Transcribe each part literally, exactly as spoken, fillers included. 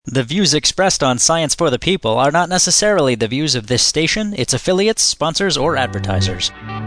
The views expressed on Science for the People are not necessarily the views of this station, its affiliates, sponsors, or advertisers.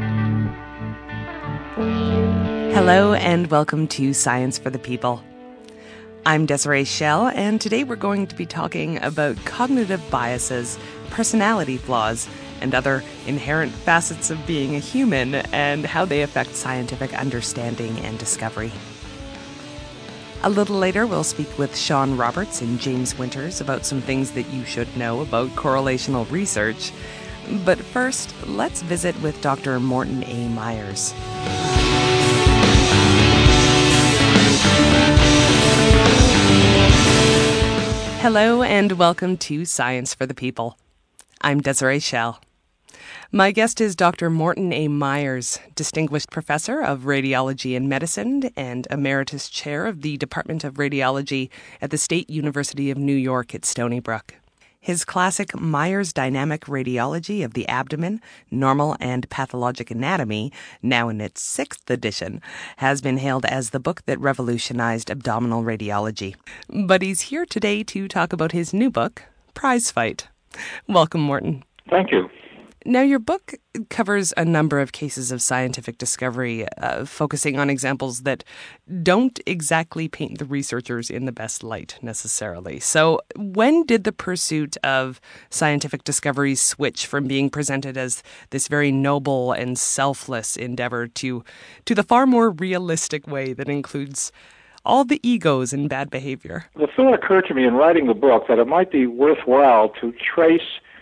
Hello and welcome to Science for the People. I'm Desiree Schell, and today we're going to be talking about cognitive biases, personality flaws, and other inherent facets of being a human and how they affect scientific understanding and discovery. A little later, we'll speak with Sean Roberts and James Winters about some things that you should know about correlational research. But first, let's visit with Doctor Morton A. Myers. Hello and welcome to Science for the People. I'm Desiree Schell. My guest is Doctor Morton A. Myers, Distinguished Professor of Radiology and Medicine and Emeritus Chair of the Department of Radiology at the State University of New York at Stony Brook. His classic Myers Dynamic Radiology of the Abdomen, Normal and Pathologic Anatomy, now in its sixth edition, has been hailed as the book that revolutionized abdominal radiology. But he's here today to talk about his new book, Prize Fight. Welcome, Morton. Thank you. Now, your book covers a number of cases of scientific discovery, uh, focusing on examples that don't exactly paint the researchers in the best light, necessarily. So when did the pursuit of scientific discovery switch from being presented as this very noble and selfless endeavor to, to the far more realistic way that includes all the egos and bad behavior? The thought occurred to me in writing the book that it might be worthwhile to trace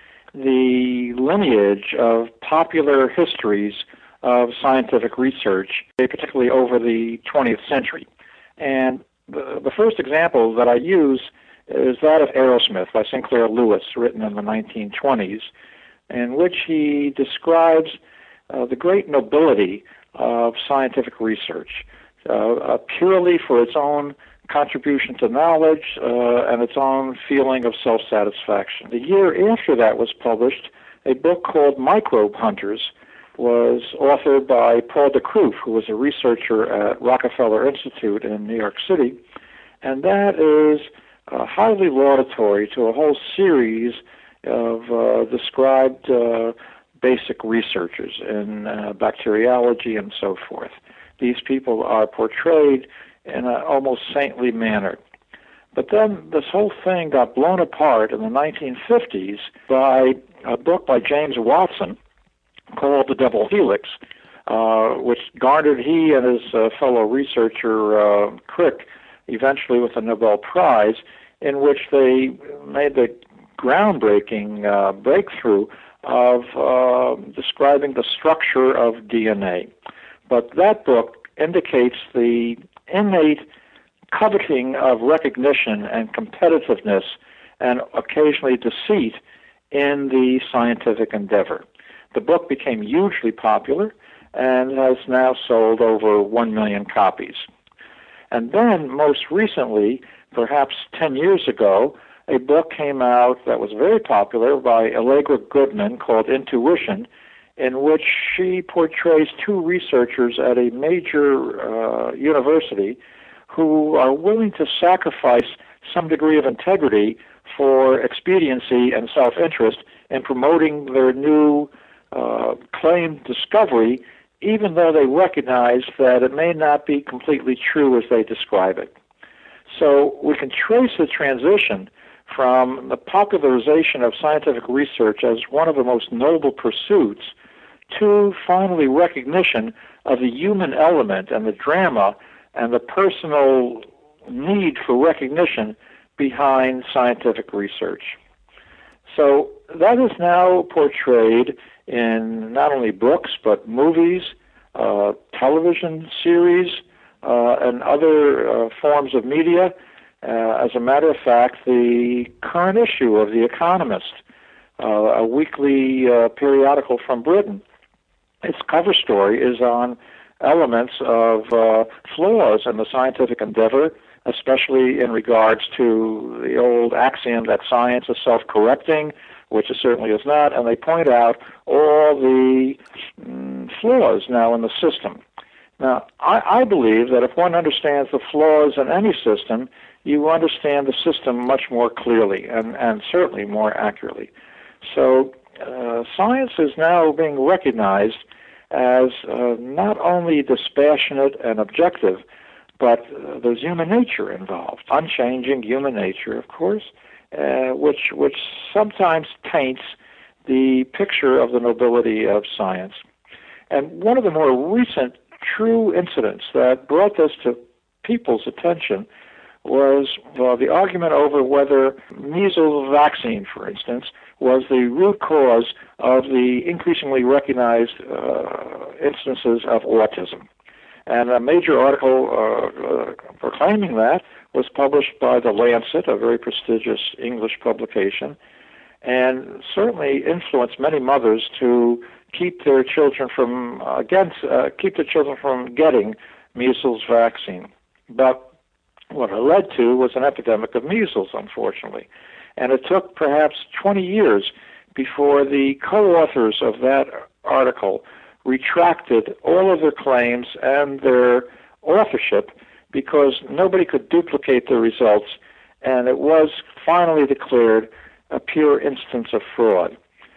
the lineage of popular histories of scientific research, particularly over the twentieth century. And the, the first example that I use is that of Aerosmith by Sinclair Lewis, written in the nineteen twenties, in which he describes uh, the great nobility of scientific research, uh, uh, purely for its own contribution to knowledge uh, and its own feeling of self-satisfaction. The year after that was published, a book called Microbe Hunters was authored by Paul de Kruif, who was a researcher at Rockefeller Institute in New York City, and that is uh, highly laudatory to a whole series of uh, described uh, basic researchers in uh, bacteriology and so forth. These people are portrayed in an almost saintly manner. But then this whole thing got blown apart in the nineteen fifties by a book by James Watson called The Double Helix, uh, which garnered he and his uh, fellow researcher uh, Crick eventually with a Nobel Prize, in which they made the groundbreaking uh, breakthrough of uh, describing the structure of D N A. But that book indicates the innate coveting of recognition and competitiveness and occasionally deceit in the scientific endeavor. The book became hugely popular and has now sold over one million copies. And then, most recently, perhaps ten years ago, a book came out that was very popular by Allegra Goodman called Intuition, in which she portrays two researchers at a major uh, university who are willing to sacrifice some degree of integrity for expediency and self-interest in promoting their new uh, claimed discovery, even though they recognize that it may not be completely true as they describe it. So we can trace the transition from the popularization of scientific research as one of the most noble pursuits to finally recognition of the human element and the drama and the personal need for recognition behind scientific research. So that is now portrayed in not only books but movies, uh, television series, uh, and other uh, forms of media. Uh, as a matter of fact, the current issue of The Economist, uh, a weekly uh, periodical from Britain, its cover story is on elements of uh, flaws in the scientific endeavor, especially in regards to the old axiom that science is self-correcting, which it certainly is not, and they point out all the mm, flaws now in the system. Now, I, I believe that if one understands the flaws in any system, you understand the system much more clearly and, and certainly more accurately. So uh, science is now being recognized as uh, not only dispassionate and objective, but uh, there's human nature involved, unchanging human nature, of course, uh, which which sometimes taints the picture of the nobility of science. And one of the more recent true incidents that brought this to people's attention was well, the argument over whether measles vaccine, for instance, was the root cause of the increasingly recognized uh, instances of autism. And a major article uh, uh, proclaiming that was published by The Lancet, a very prestigious English publication, and certainly influenced many mothers to keep their children from uh, against uh, keep their children from getting measles vaccine. But what it led to was an epidemic of measles, unfortunately. And it took perhaps twenty years before the co-authors of that article retracted all of their claims and their authorship because nobody could duplicate the results, and it was finally declared a pure instance of fraud.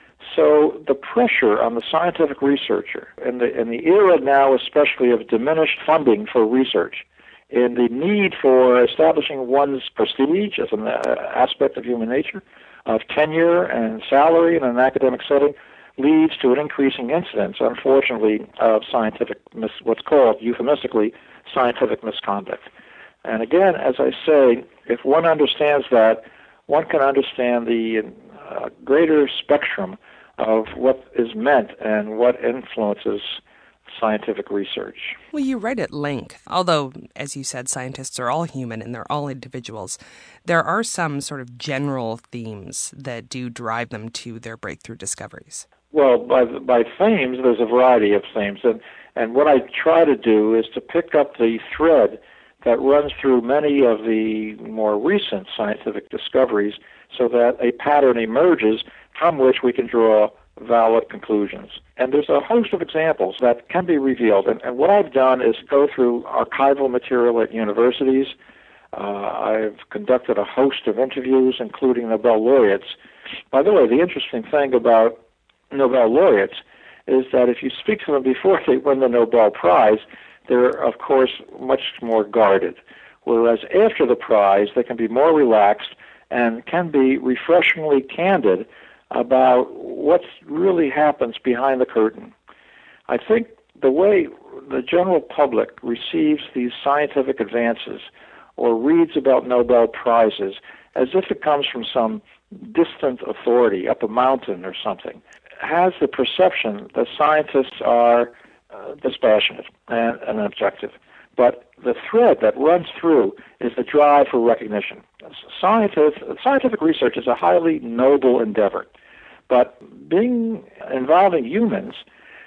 So the pressure on the scientific researcher, in the, in the era now especially of diminished funding for research, in the need for establishing one's prestige as an uh, aspect of human nature, of tenure and salary in an academic setting, leads to an increasing incidence, unfortunately, of scientific, mis- what's called euphemistically scientific misconduct. And again, as I say, if one understands that, one can understand the uh, greater spectrum of what is meant and what influences scientific research. Well, you write at length. Although, as you said, scientists are all human and they're all individuals, there are some sort of general themes that do drive them to their breakthrough discoveries. Well, by by themes, there's a variety of themes. And, and what I try to do is to pick up the thread that runs through many of the more recent scientific discoveries so that a pattern emerges from which we can draw valid conclusions. And there's a host of examples that can be revealed. And, and what I've done is go through archival material at universities. Uh, I've conducted a host of interviews, including Nobel laureates. By the way, the interesting thing about Nobel laureates is that if you speak to them before they win the Nobel Prize, they're, of course, much more guarded. Whereas after the prize, they can be more relaxed and can be refreshingly candid about what really happens behind the curtain. I think the way the general public receives these scientific advances or reads about Nobel Prizes as if it comes from some distant authority up a mountain or something, has the perception that scientists are uh, dispassionate and, and objective. But the thread that runs through is the drive for recognition. Scientists, scientific research is a highly noble endeavor, but being involving humans,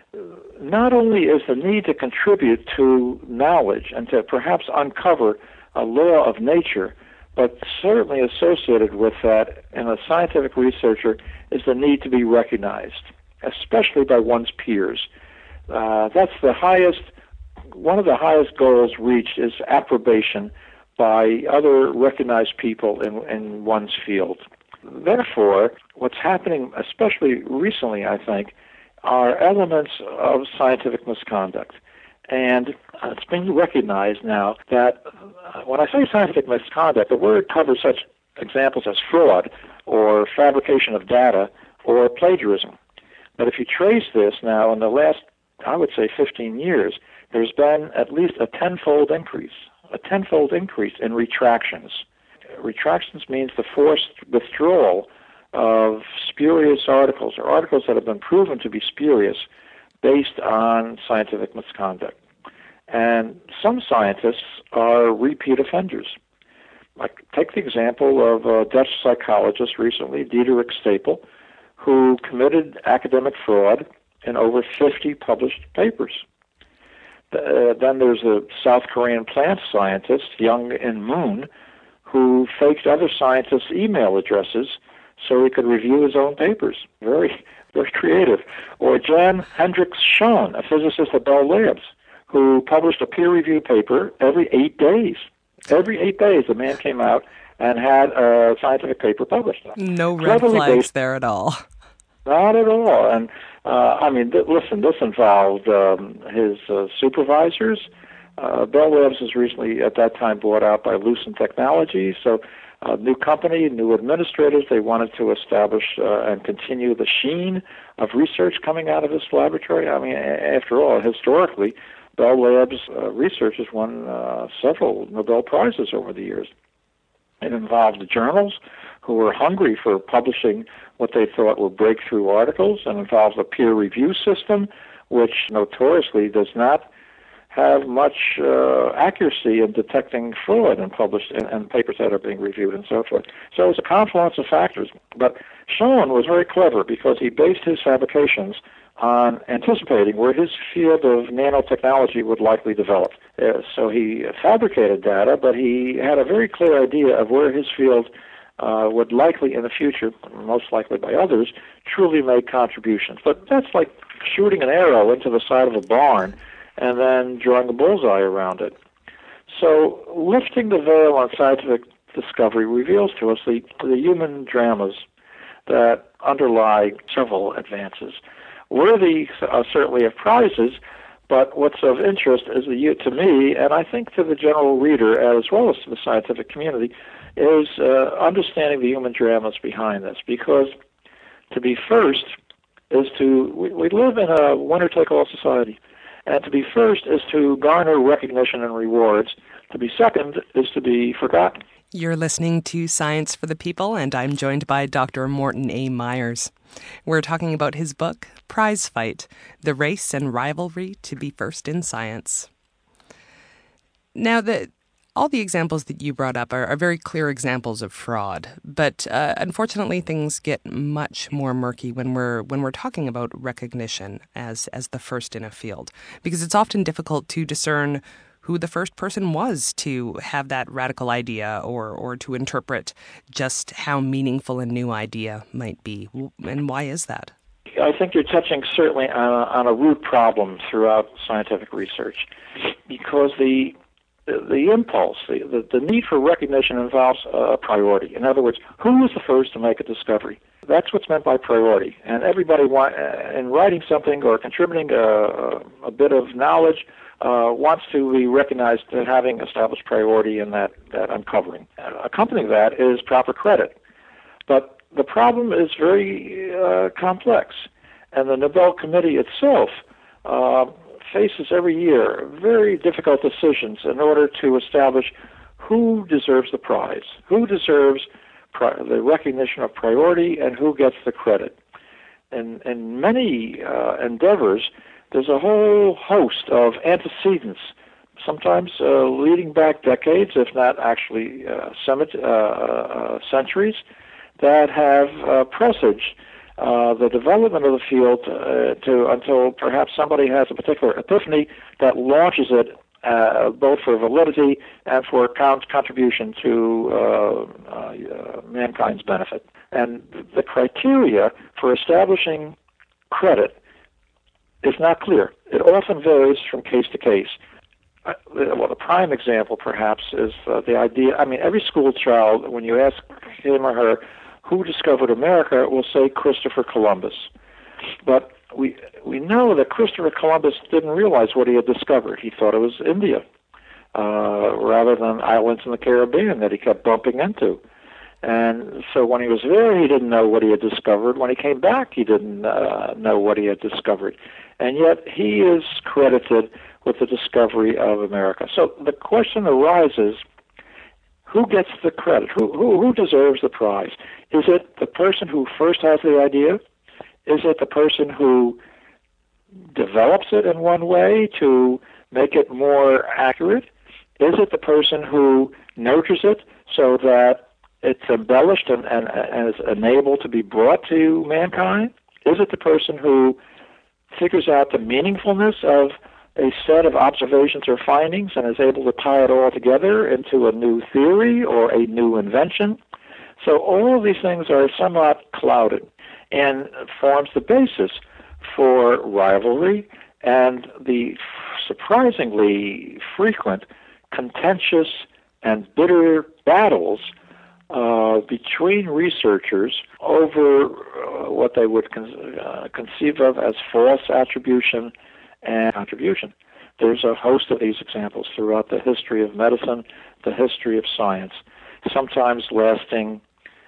not only is the need to contribute to knowledge and to perhaps uncover a law of nature, but certainly associated with that in a scientific researcher is the need to be recognized, especially by one's peers. Uh, that's the highest, one of the highest goals reached is approbation by other recognized people in, in one's field. Therefore, what's happening, especially recently, I think, are elements of scientific misconduct. And uh, it's being recognized now that uh, when I say scientific misconduct, the word covers such examples as fraud or fabrication of data or plagiarism. But if you trace this now in the last, I would say, fifteen years, there's been at least a tenfold increase, a tenfold increase in retractions. Retractions means the forced withdrawal of spurious articles or articles that have been proven to be spurious based on scientific misconduct. And some scientists are repeat offenders. Like, take the example of a Dutch psychologist recently, Diederik Stapel, who committed academic fraud in over fifty published papers. Uh, then there's a South Korean plant scientist, Young In Moon, who faked other scientists' email addresses so he could review his own papers. Very, very creative. Or Jan Hendrik Schoen, a physicist at Bell Labs, who published a peer-reviewed paper every eight days. Every eight days, the man came out and had a scientific paper published. No red flags based, there at all. Not at all. And, uh, I mean, th- listen, this involved um, his uh, supervisors. Uh, Bell Labs was recently, at that time, bought out by Lucent Technologies. So a new company, new administrators, they wanted to establish uh, and continue the sheen of research coming out of this laboratory. I mean, after all, historically, Bell Labs uh, research has won uh, several Nobel Prizes over the years. It involved the journals who were hungry for publishing what they thought were breakthrough articles, and involves a peer review system, which notoriously does not have much uh, accuracy in detecting fraud in published in, in papers that are being reviewed and so forth. So it was a confluence of factors. But Schoen was very clever because he based his fabrications on anticipating where his field of nanotechnology would likely develop. Uh, so he fabricated data, but he had a very clear idea of where his field uh, would likely in the future, most likely by others, truly make contributions. But that's like shooting an arrow into the side of a barn and then drawing a bullseye around it. So lifting the veil on scientific discovery reveals to us the, the human dramas that underlie several advances. Worthy uh, certainly of prizes, but what's of interest is the, to me, and I think to the general reader as well as to the scientific community, is uh, understanding the human dramas behind this. Because to be first is to, we, we live in a winner-take-all society. And to be first is to garner recognition and rewards. To be second is to be forgotten. You're listening to Science for the People, and I'm joined by Doctor Morton A. Myers. We're talking about his book, Prize Fight, The Race and Rivalry to be First in Science. Now, the, all the examples that you brought up are, are very clear examples of fraud, but uh, unfortunately things get much more murky when we're when we're talking about recognition as, as the first in a field, because it's often difficult to discern who the first person was to have that radical idea or, or to interpret just how meaningful a new idea might be. And why is that? I think you're touching certainly on a, on a root problem throughout scientific research, because the the impulse, the, the, the need for recognition involves a priority. In other words, who was the first to make a discovery? That's what's meant by priority. And everybody, want, in writing something or contributing a, a bit of knowledge, Uh, wants to be recognized as having established priority in that, that uncovering. Uh, accompanying that is proper credit. But the problem is very uh, complex, and the Nobel Committee itself uh, faces every year very difficult decisions in order to establish who deserves the prize, who deserves pri- the recognition of priority, and who gets the credit. In, in many uh, endeavors, there's a whole host of antecedents, sometimes uh, leading back decades, if not actually uh, semet- uh, uh, centuries, that have uh, presaged uh, the development of the field uh, to until perhaps somebody has a particular epiphany that launches it uh, both for validity and for con- contribution to uh, uh, mankind's benefit. And the criteria for establishing credit is not clear. It often varies from case to case. Uh, well, the prime example, perhaps, is uh, the idea, I mean, every school child, when you ask him or her who discovered America, will say Christopher Columbus. But we we know that Christopher Columbus didn't realize what he had discovered. He thought it was India, uh, rather than islands in the Caribbean that he kept bumping into. And so when he was there, he didn't know what he had discovered. When he came back, he didn't uh, know what he had discovered. And yet he is credited with the discovery of America. So the question arises, who gets the credit? Who, who, who deserves the prize? Is it the person who first has the idea? Is it the person who develops it in one way to make it more accurate? Is it the person who nurtures it so that it's embellished and, and, and is enabled to be brought to mankind? Is it the person who figures out the meaningfulness of a set of observations or findings and is able to tie it all together into a new theory or a new invention? So all of these things are somewhat clouded and forms the basis for rivalry and the surprisingly frequent, contentious, and bitter battles uh, between researchers over uh, what they would con- uh, conceive of as false attribution and contribution. There's a host of these examples throughout the history of medicine, the history of science, sometimes lasting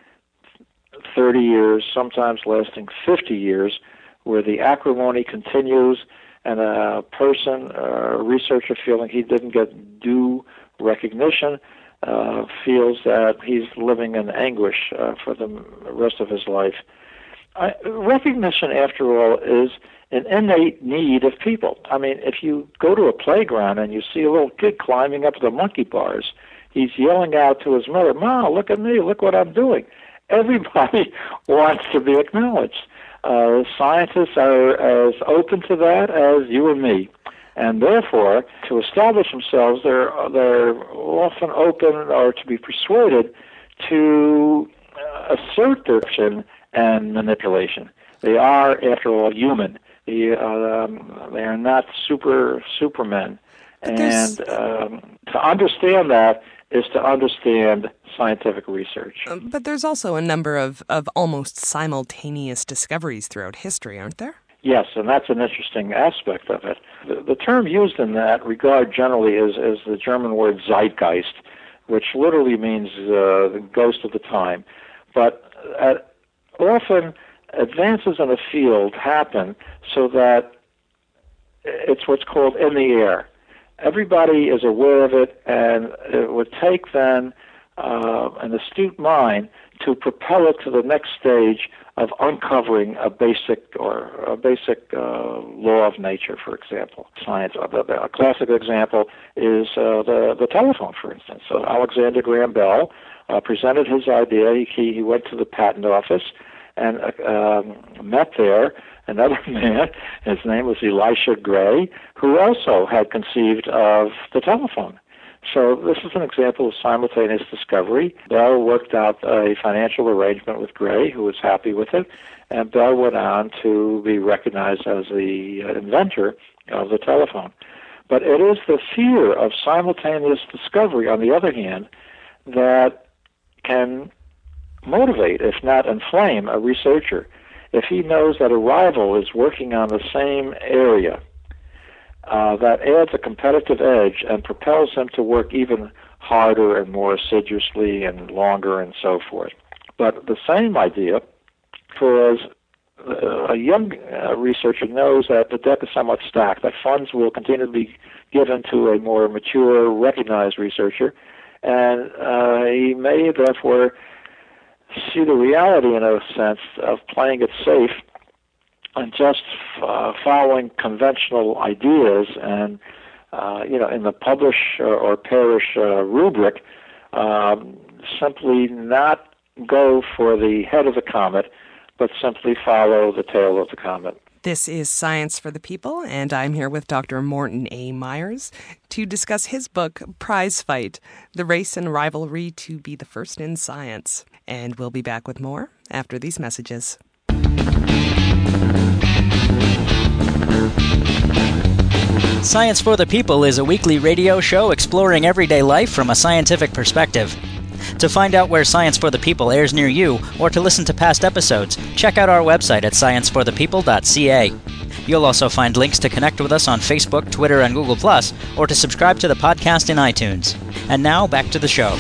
thirty years, sometimes lasting fifty years, where the acrimony continues and a person, a researcher feeling he didn't get due recognition, uh, feels that he's living in anguish uh, for the rest of his life. I, recognition, after all, is an innate need of people. I mean, if you go to a playground and you see a little kid climbing up the monkey bars, he's yelling out to his mother, "Mom, look at me, look what I'm doing." Everybody wants to be acknowledged. Uh, scientists are as open to that as you and me. And therefore, to establish themselves, they're, they're often open or to be persuaded to uh, assert their action and manipulation. They are, after all, human. They, um, they are not super supermen. And um, to understand that is to understand scientific research. But there's also a number of, of almost simultaneous discoveries throughout history, aren't there? Yes, and that's an interesting aspect of it. The, the term used in that regard generally is, is the German word Zeitgeist, which literally means uh, the ghost of the time. But uh, often advances in a field happen so that it's what's called in the air. Everybody is aware of it, and it would take then uh, an astute mind to propel it to the next stage of uncovering a basic or a basic uh, law of nature, for example. Science. A classic example is uh, the the telephone, for instance. So Alexander Graham Bell uh, presented his idea. He he went to the patent office and uh, um, met there another man. His name was Elisha Gray, who also had conceived of the telephone. So this is an example of simultaneous discovery. Bell worked out a financial arrangement with Gray, who was happy with it, and Bell went on to be recognized as the inventor of the telephone. But it is the fear of simultaneous discovery, on the other hand, that can motivate, if not inflame, a researcher. If he knows that a rival is working on the same area, Uh, that adds a competitive edge and propels him to work even harder and more assiduously and longer and so forth. But the same idea, for as uh, a young uh, researcher knows that the deck is somewhat stacked, that funds will continue to be given to a more mature, recognized researcher, and uh, he may therefore see the reality, in a sense, of playing it safe and just uh, following conventional ideas and, uh, you know, in the publish or, or perish uh, rubric, um, simply not go for the head of the comet, but simply follow the tail of the comet. This is Science for the People, and I'm here with Doctor Morton A. Myers to discuss his book, Prize Fight, The Race and Rivalry to Be the First in Science. And we'll be back with more after these messages. Science for the People is a weekly radio show exploring everyday life from a scientific perspective. To find out where Science for the People airs near you, or to listen to past episodes, check out our website at science for the people dot c a. You'll also find links to connect with us on Facebook, Twitter, and Google plus, or to subscribe to the podcast in iTunes. And now, back to the show.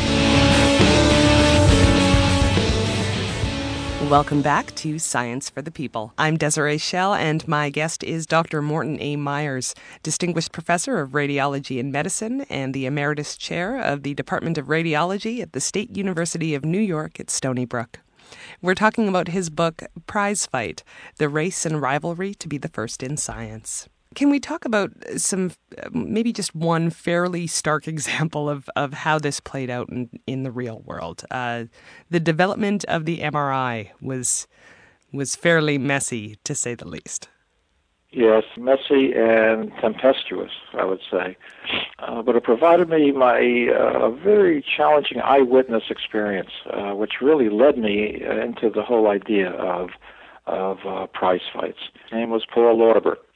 Welcome back to Science for the People. I'm Desiree Schell, and my guest is Doctor Morton A. Myers, Distinguished Professor of Radiology and Medicine and the Emeritus Chair of the Department of Radiology at the State University of New York at Stony Brook. We're talking about his book, Prize Fight, The Race and Rivalry to Be the First in Science. Can we talk about some, maybe just one fairly stark example of, of how this played out in, in the real world? Uh, the development of the M R I was was fairly messy, to say the least. Yes, messy and tempestuous, I would say. Uh, but it provided me my uh, a very challenging eyewitness experience, uh, which really led me into the whole idea of, of uh, prize fights. His name was Paul Lauterbur,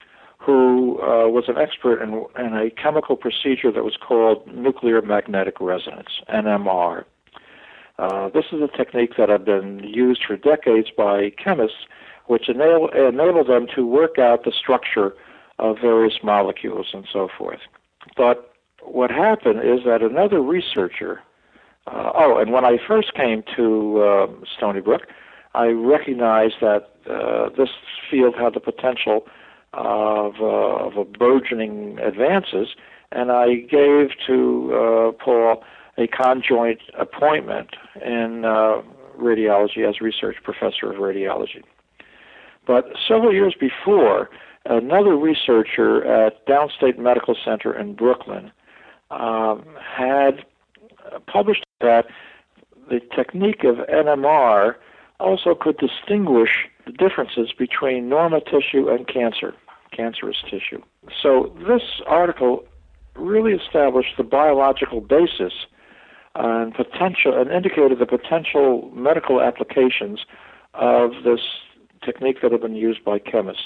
who uh, was an expert in, in a chemical procedure that was called nuclear magnetic resonance, N M R. Uh, this is a technique that had been used for decades by chemists, which enable, enabled them to work out the structure of various molecules and so forth. But what happened is that another researcher, uh, oh, and when I first came to uh, Stony Brook, I recognized that uh, this field had the potential of, uh, of a burgeoning advances, and I gave to uh, Paul a conjoint appointment in uh, radiology as research professor of radiology. But several years before, another researcher at Downstate Medical Center in Brooklyn um, had published that the technique of N M R also could distinguish the differences between normal tissue and cancer, cancerous tissue. So this article really established the biological basis and potential, and indicated the potential medical applications of this technique that had been used by chemists.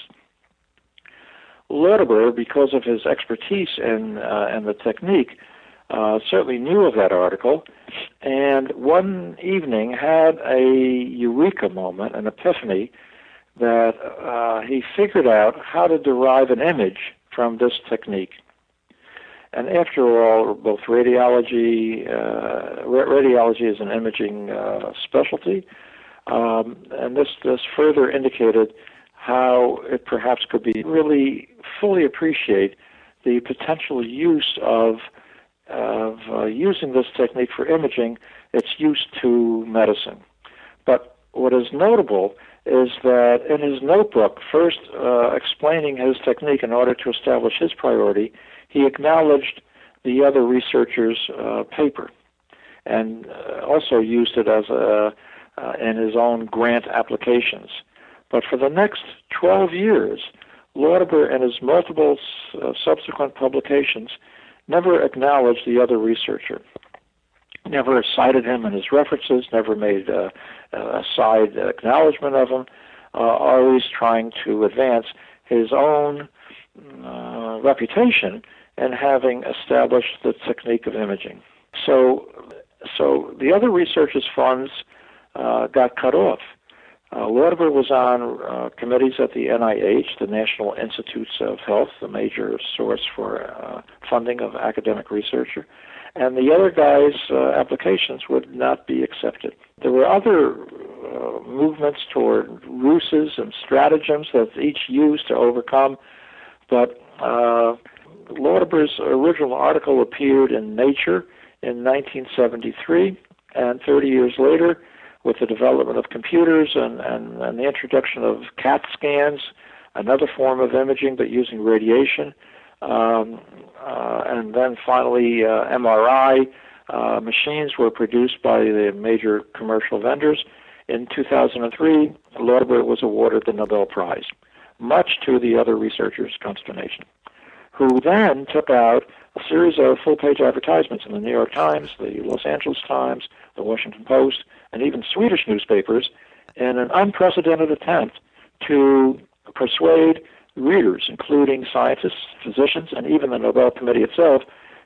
Lauterbur, because of his expertise in, uh, in the technique, uh, certainly knew of that article, and one evening had a eureka moment, an epiphany, that uh, he figured out how to derive an image from this technique. And after all, both radiology, uh, radiology is an imaging uh, specialty, um, and this, this further indicated how it perhaps could be really fully appreciate the potential use of, of uh, using this technique for imaging, its use to medicine. But what is notable is that in his notebook, first uh, explaining his technique in order to establish his priority, he acknowledged the other researcher's uh, paper and uh, also used it as a, uh, in his own grant applications. But for the next twelve years, Lauterbur and his multiple uh, subsequent publications never acknowledged the other researcher, never cited him in his references, never made uh, a side acknowledgement of him, uh, always trying to advance his own uh, reputation and having established the technique of imaging. So, so the other researchers' funds uh, got cut off. Uh, Lauterbur was on uh, committees at the N I H, the National Institutes of Health, the major source for uh, funding of academic researcher, and the other guys' uh, applications would not be accepted. There were other uh, movements toward ruses and stratagems that each used to overcome, but uh, Lauterbur's original article appeared in Nature in nineteen seventy-three, and thirty years later, with the development of computers and, and, and the introduction of CAT scans, another form of imaging but using radiation, um, uh, and then finally uh, M R I uh, machines were produced by the major commercial vendors. In two thousand three, Lauterbur was awarded the Nobel Prize, much to the other researchers' consternation, who then took out a series of full-page advertisements in the New York Times, the Los Angeles Times, the Washington Post, and even Swedish newspapers in an unprecedented attempt to persuade readers, including scientists, physicians, and even the Nobel Committee itself,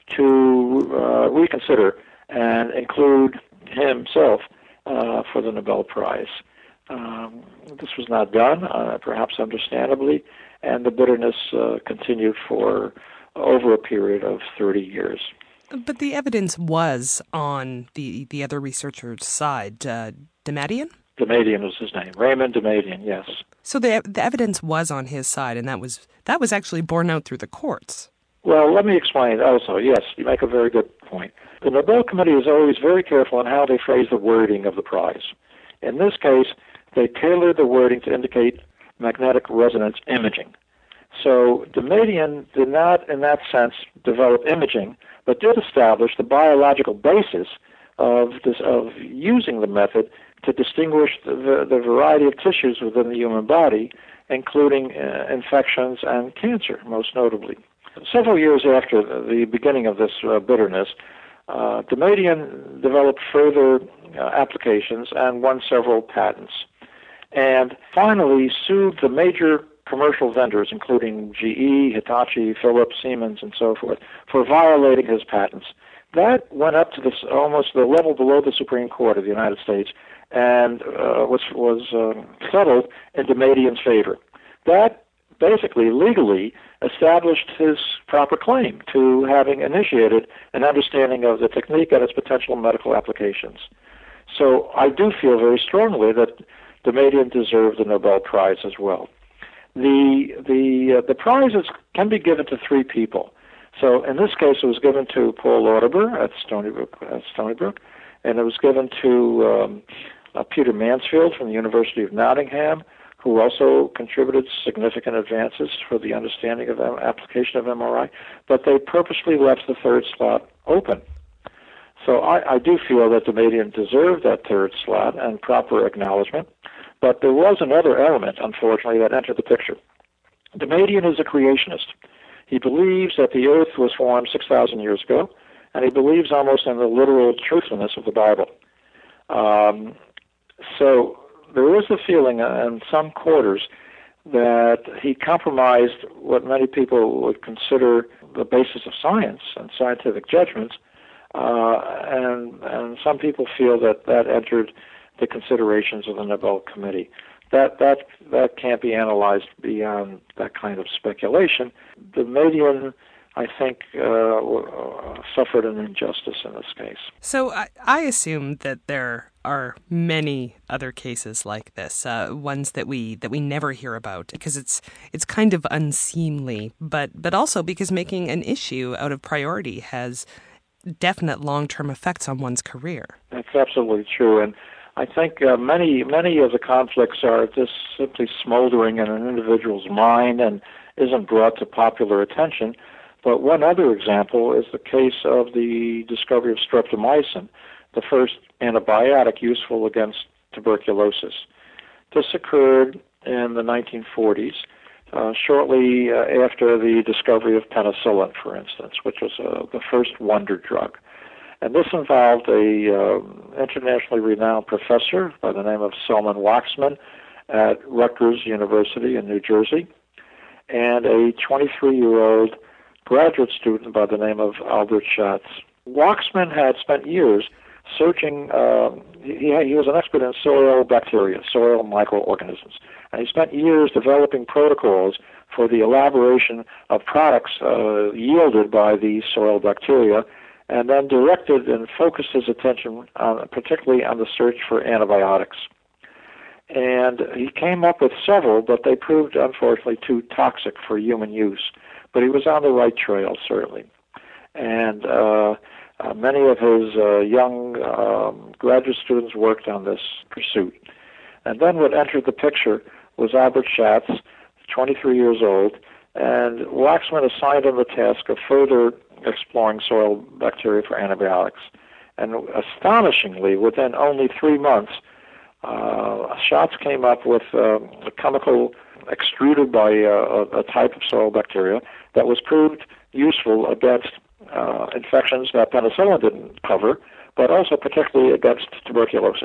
to uh, reconsider and include himself uh, for the Nobel Prize. Um, this was not done, uh, perhaps understandably, and the bitterness uh, continued for over a period of thirty years. But the evidence was on the, the other researcher's side. Uh, Damadian? Damadian was his name. Raymond Damadian, yes. So the the evidence was on his side, and that was that was actually borne out through the courts. Well, let me explain also. Yes, you make a very good point. The Nobel Committee is always very careful in how they phrase the wording of the prize. In this case, they tailored the wording to indicate magnetic resonance imaging. So Damadian did not, in that sense, develop imaging, but did establish the biological basis of this, of using the method to distinguish the, the, the variety of tissues within the human body, including uh, infections and cancer, most notably. Several years after the, the beginning of this uh, bitterness, uh, Damadian developed further uh, applications and won several patents, and finally sued the major commercial vendors, including G E, Hitachi, Philips, Siemens, and so forth, for violating his patents. That went up to this, almost the level below the Supreme Court of the United States, and uh, was, was uh, settled in Domadian's favor. That basically legally established his proper claim to having initiated an understanding of the technique and its potential medical applications. So I do feel very strongly that Domadian deserved the Nobel Prize as well. The the uh, the prizes can be given to three people. So in this case, it was given to Paul Lauterbur at Stony Brook, at Stony Brook, and it was given to um, uh, Peter Mansfield from the University of Nottingham, who also contributed significant advances for the understanding of the application of M R I, but they purposely left the third slot open. So I, I do feel that Domadian deserved that third slot and proper acknowledgement, but there was another element, unfortunately, that entered the picture. Domadian is a creationist. He believes that the earth was formed six thousand years ago, and he believes almost in the literal truthfulness of the Bible. Um, so there is a feeling in some quarters that he compromised what many people would consider the basis of science and scientific judgments, uh, and, and some people feel that that entered the considerations of the Nobel Committee. That that that can't be analyzed beyond that kind of speculation. Domadian, I think, uh, suffered an injustice in this case. So I, I assume that there are many other cases like this, uh, ones that we that we never hear about, because it's it's kind of unseemly, but but also because making an issue out of priority has definite long-term effects on one's career. That's absolutely true, and I think uh, many many of the conflicts are just simply smoldering in an individual's mind and isn't brought to popular attention. But one other example is the case of the discovery of streptomycin, the first antibiotic useful against tuberculosis. This occurred in the nineteen forties, uh, shortly uh, after the discovery of penicillin, for instance, which was uh, the first wonder drug. And this involved a uh, internationally renowned professor by the name of Selman Waksman at Rutgers University in New Jersey, and a twenty-three-year-old graduate student by the name of Albert Schatz. Waksman had spent years searching, uh, he, he was an expert in soil bacteria, soil microorganisms, and he spent years developing protocols for the elaboration of products uh, yielded by these soil bacteria, and then directed and focused his attention on, particularly on the search for antibiotics. And he came up with several, but they proved, unfortunately, too toxic for human use. But he was on the right trail, certainly. And uh, uh, many of his uh, young um, graduate students worked on this pursuit. And then what entered the picture was Albert Schatz, twenty-three years old, and Waksman assigned him the task of further exploring soil bacteria for antibiotics. And astonishingly, within only three months, uh, Schatz came up with uh, a chemical extruded by uh, a, a type of soil bacteria that was proved useful against uh, infections that penicillin didn't cover, but also particularly against tuberculosis.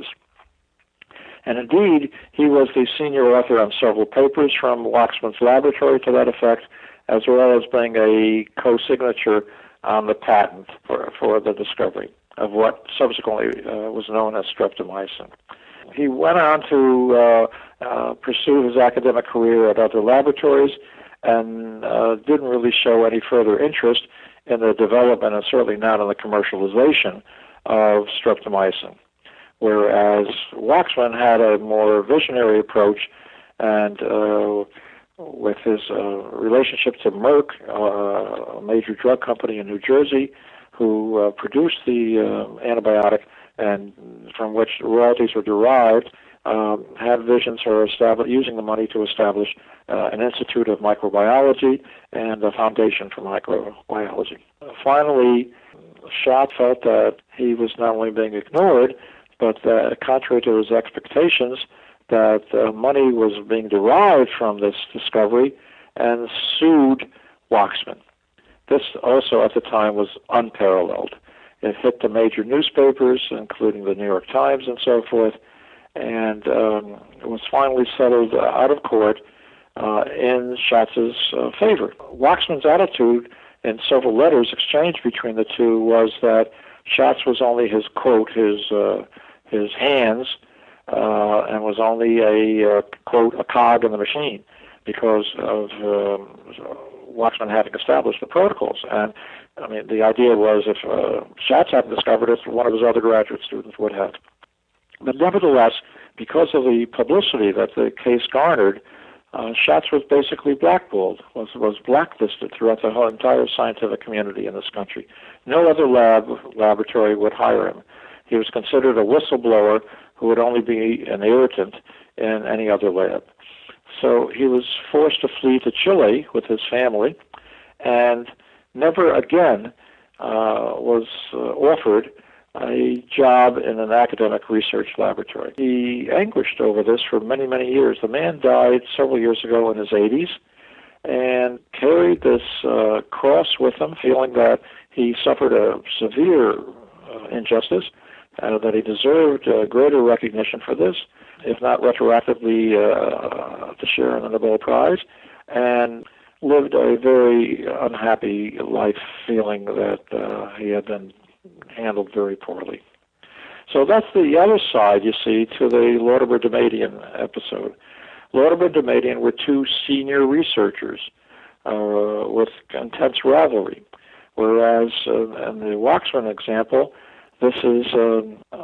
And indeed, he was the senior author on several papers from Waksman's laboratory to that effect, as well as being a co-signature on the patent for, for the discovery of what subsequently uh, was known as streptomycin. He went on to uh, uh, pursue his academic career at other laboratories and uh, didn't really show any further interest in the development and certainly not in the commercialization of streptomycin. Whereas Waksman had a more visionary approach, and uh, with his uh, relationship to Merck, uh, a major drug company in New Jersey, who uh, produced the uh, antibiotic and from which royalties were derived, um, had visions for establish, using the money to establish uh, an institute of microbiology and a foundation for microbiology. Finally, Schatz felt that he was not only being ignored, but uh, contrary to his expectations, that uh, money was being derived from this discovery, and sued Waksman. This also at the time was unparalleled. It hit the major newspapers, including the New York Times and so forth, and um, it was finally settled uh, out of court uh, in Schatz's uh, favor. Waxman's attitude in several letters exchanged between the two was that Schatz was only his, quote, his uh, his hands, uh, and was only a, uh, quote, a cog in the machine because of um, Waxman having established the protocols. And, I mean, the idea was if uh, Schatz hadn't discovered it, one of his other graduate students would have. But nevertheless, because of the publicity that the case garnered, uh, Schatz was basically blackballed, was was blacklisted throughout the whole entire scientific community in this country. No other lab laboratory would hire him. He was considered a whistleblower who would only be an irritant in any other lab. So he was forced to flee to Chile with his family, and never again uh, was uh, offered a job in an academic research laboratory. He anguished over this for many, many years. The man died several years ago in his eighties and carried this uh, cross with him, feeling that he suffered a severe uh, injustice, uh, that he deserved uh, greater recognition for this, if not retroactively uh, to share in the Nobel Prize, and lived a very unhappy life, feeling that uh, he had been handled very poorly. So that's the other side, you see, to the Lauterbur-Damadian episode. Lauterbur and Damadian were two senior researchers uh, with intense rivalry, whereas uh, in the Waxman example, this is uh,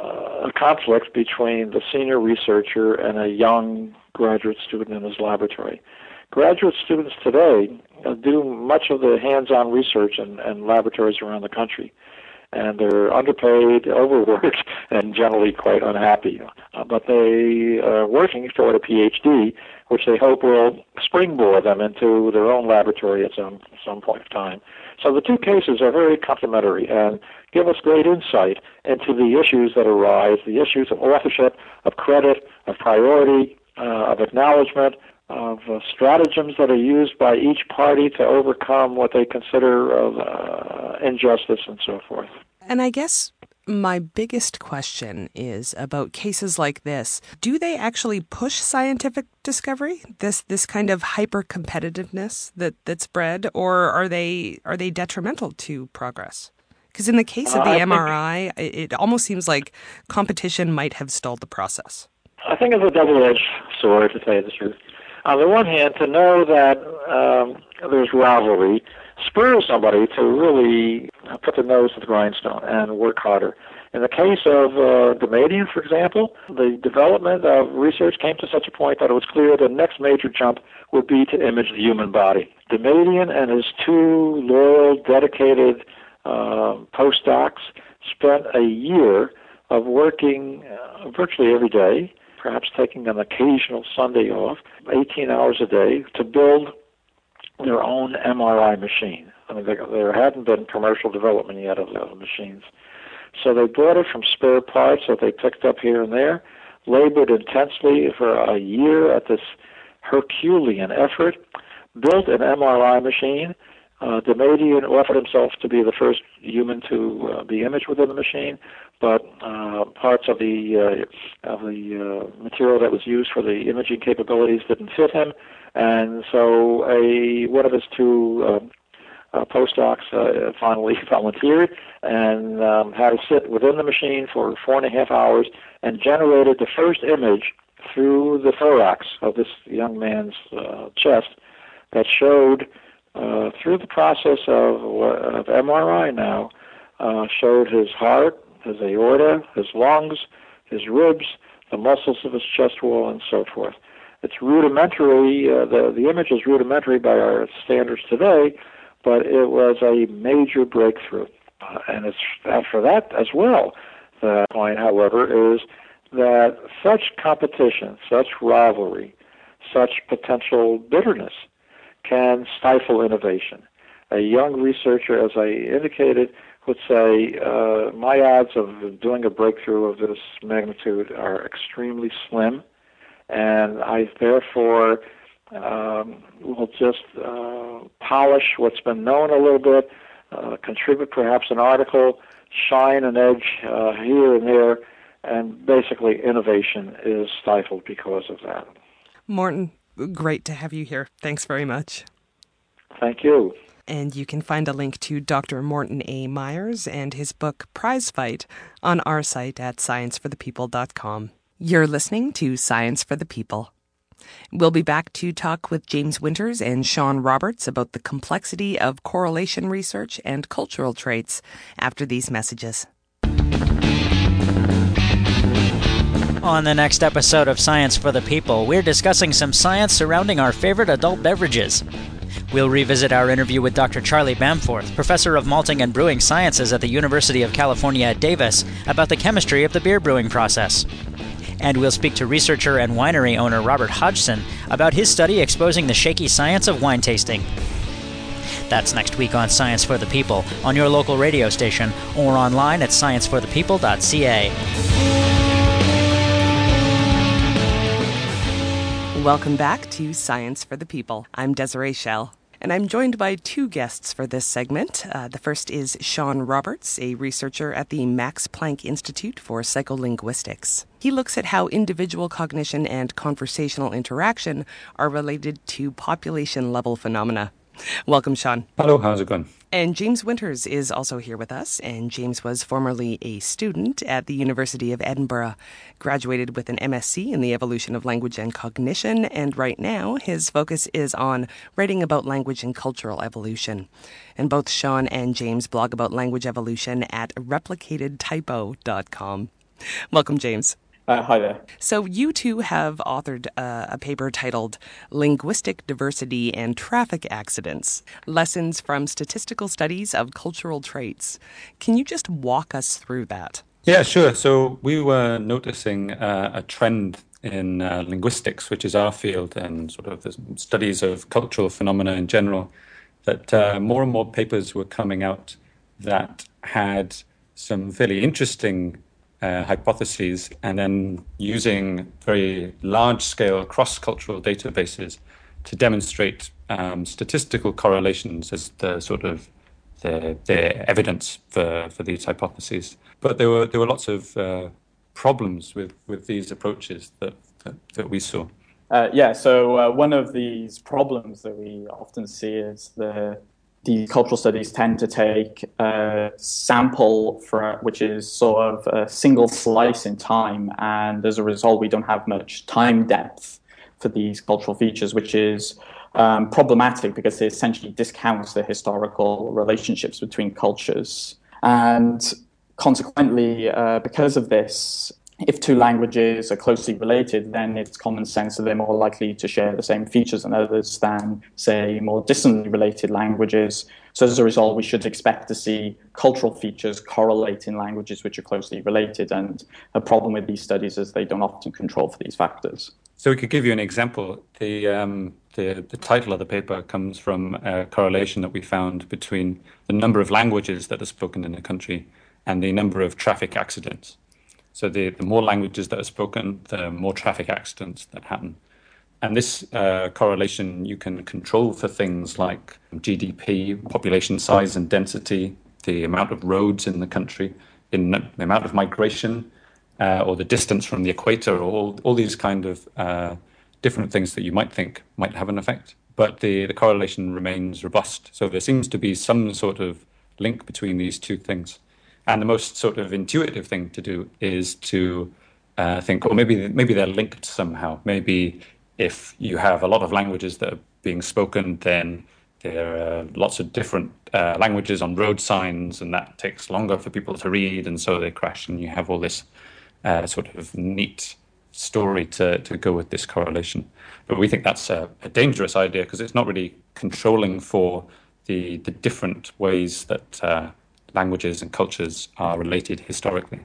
a conflict between the senior researcher and a young graduate student in his laboratory. Graduate students today uh, do much of the hands-on research in, in laboratories around the country, and they're underpaid, overworked, and generally quite unhappy. Uh, but they are working toward a P H D, which they hope will springboard them into their own laboratory at some, some point of time. So the two cases are very complementary and give us great insight into the issues that arise, the issues of authorship, of credit, of priority, uh, of acknowledgement, of uh, stratagems that are used by each party to overcome what they consider of uh, injustice and so forth. And I guess my biggest question is about cases like this. Do they actually push scientific discovery, this this kind of hyper-competitiveness that, that's bred, or are they are they detrimental to progress? Because in the case of the uh, M R I, think, it almost seems like competition might have stalled the process. I think it's a double-edged sword, to tell you the truth. On the one hand, to know that um, there's rivalry spurs somebody to really put their nose to the grindstone and work harder. In the case of uh, Damadian, for example, the development of research came to such a point that it was clear the next major jump would be to image the human body. Damadian and his two loyal, dedicated uh, postdocs spent a year of working uh, virtually every day, perhaps taking an occasional Sunday off, eighteen hours a day, to build their own M R I machine. I mean, there, there hadn't been commercial development yet of those machines. So they bought it from spare parts that they picked up here and there, labored intensely for a year at this Herculean effort, built an M R I machine. Uh, Damadian offered himself to be the first human to uh, be imaged within the machine, but uh, parts of the uh, of the uh, material that was used for the imaging capabilities didn't fit him, and so a one of his two uh, uh, postdocs uh, finally volunteered and um, had to sit within the machine for four and a half hours and generated the first image through the thorax of this young man's uh, chest that showed, uh, through the process of, of M R I now, uh, showed his heart, his aorta, his lungs, his ribs, the muscles of his chest wall, and so forth. It's rudimentary, uh, the, the image is rudimentary by our standards today, but it was a major breakthrough. Uh, and it's for that as well. The point, however, is that such competition, such rivalry, such potential bitterness can stifle innovation. A young researcher, as I indicated, would say, uh, my odds of doing a breakthrough of this magnitude are extremely slim, and I therefore um, will just uh, polish what's been known a little bit, uh, contribute perhaps an article, shine an edge uh, here and there, and basically innovation is stifled because of that. Morton, great to have you here. Thanks very much. Thank you. And you can find a link to Doctor Morton A. Myers and his book Prize Fight on our site at science for the people dot com. You're listening to Science for the People. We'll be back to talk with James Winters and Sean Roberts about the complexity of correlation research and cultural traits after these messages. On the next episode of Science for the People, we're discussing some science surrounding our favorite adult beverages. We'll revisit our interview with Doctor Charlie Bamforth, professor of malting and brewing sciences at the University of California at Davis, about the chemistry of the beer brewing process. And we'll speak to researcher and winery owner Robert Hodgson about his study exposing the shaky science of wine tasting. That's next week on Science for the People, on your local radio station, or online at science for the people dot c a. Welcome back to Science for the People. I'm Desiree Schell, and I'm joined by two guests for this segment. Uh, the first is Sean Roberts, a researcher at the Max Planck Institute for Psycholinguistics. He looks at how individual cognition and conversational interaction are related to population-level phenomena. Welcome, Sean. Hello, how's it going? And James Winters is also here with us, and James was formerly a student at the University of Edinburgh, graduated with an M S c in the evolution of language and cognition, and right now his focus is on writing about language and cultural evolution. And both Sean and James blog about language evolution at replicated typo dot com. Welcome, James. Uh, hi there. So you two have authored uh, a paper titled Linguistic Diversity and Traffic Accidents, Lessons from Statistical Studies of Cultural Traits. Can you just walk us through that? Yeah, sure. So we were noticing uh, a trend in uh, linguistics, which is our field, and sort of the studies of cultural phenomena in general, that uh, more and more papers were coming out that had some fairly interesting Uh, hypotheses, and then using very large-scale cross-cultural databases to demonstrate um, statistical correlations as the sort of the, the evidence for, for these hypotheses. But there were there were lots of uh, problems with, with these approaches that that, that we saw. Uh, yeah, so uh, one of these problems that we often see is the the cultural studies tend to take a sample for, which is sort of a single slice in time, and as a result, we don't have much time depth for these cultural features, which is um, problematic because it essentially discounts the historical relationships between cultures. And consequently, uh, because of this, if two languages are closely related, then it's common sense that they're more likely to share the same features than others than, say, more distantly related languages. So as a result, we should expect to see cultural features correlate in languages which are closely related. And a problem with these studies is they don't often control for these factors. So we could give you an example. The, um, the, the title of the paper comes from a correlation that we found between the number of languages that are spoken in a country and the number of traffic accidents. So the, the more languages that are spoken, the more traffic accidents that happen. And this uh, correlation you can control for things like G D P, population size and density, the amount of roads in the country, in the amount of migration, uh, or the distance from the equator, or all, all these kind of uh, different things that you might think might have an effect. But the, the correlation remains robust. So there seems to be some sort of link between these two things. And the most sort of intuitive thing to do is to uh, think, or maybe maybe they're linked somehow. Maybe if you have a lot of languages that are being spoken, then there are lots of different uh, languages on road signs, and that takes longer for people to read, and so they crash, and you have all this uh, sort of neat story to, to go with this correlation. But we think that's a, a dangerous idea because it's not really controlling for the, the different ways that uh, languages and cultures are related historically.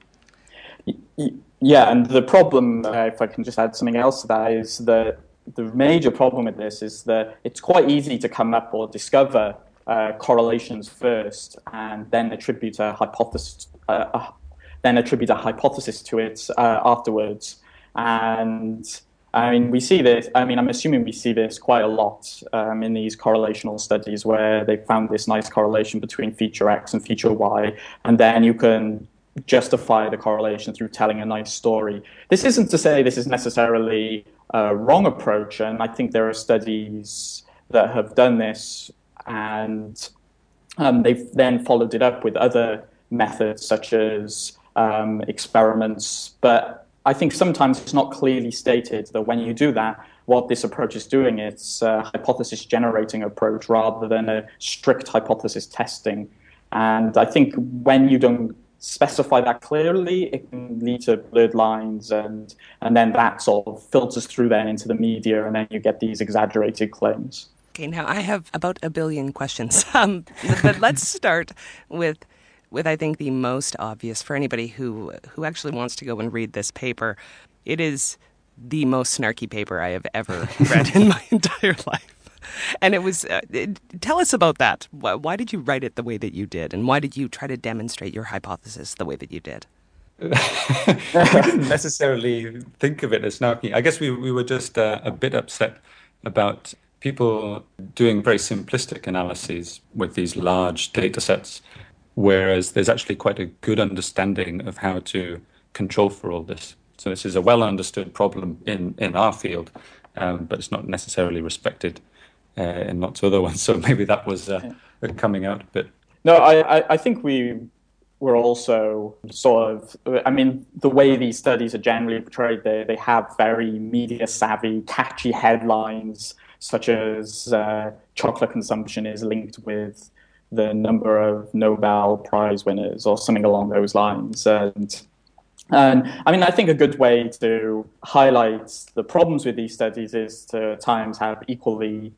Yeah, and the problem, uh, if I can just add something else to that, is that the major problem with this is that it's quite easy to come up or discover uh, correlations first and then attribute a hypothesis, uh, uh, then attribute a hypothesis to it uh, afterwards. And I mean, we see this, I mean, I'm assuming we see this quite a lot um, in these correlational studies where they found this nice correlation between feature X and feature Y, and then you can justify the correlation through telling a nice story. This isn't to say this is necessarily uh, wrong approach. And I think there are studies that have done this, and um, they've then followed it up with other methods such as um, experiments. But I think sometimes it's not clearly stated that when you do that, what this approach is doing, it's a hypothesis generating approach rather than a strict hypothesis testing. And I think when you don't specify that clearly, it can lead to blurred lines, and and then that sort of filters through then into the media, and then you get these exaggerated claims. Okay, now I have about a billion questions, um, but let's start with with I think the most obvious for anybody who who actually wants to go and read this paper. It is the most snarky paper I have ever read in my entire life. And it was, uh, it, tell us about that. Why, why did you write it the way that you did? And why did you try to demonstrate your hypothesis the way that you did? I didn't necessarily think of it as snarky. I guess we, we were just uh, a bit upset about people doing very simplistic analyses with these large data sets, whereas there's actually quite a good understanding of how to control for all this. So this is a well-understood problem in, in our field, um, but it's not necessarily respected Uh, and lots of other ones. So maybe that was uh, coming out a bit. No, I, I think we were also sort of, I mean, the way these studies are generally portrayed, they, they have very media-savvy, catchy headlines, such as uh, chocolate consumption is linked with the number of Nobel Prize winners or something along those lines. And And I mean, I think a good way to highlight the problems with these studies is to at times have equally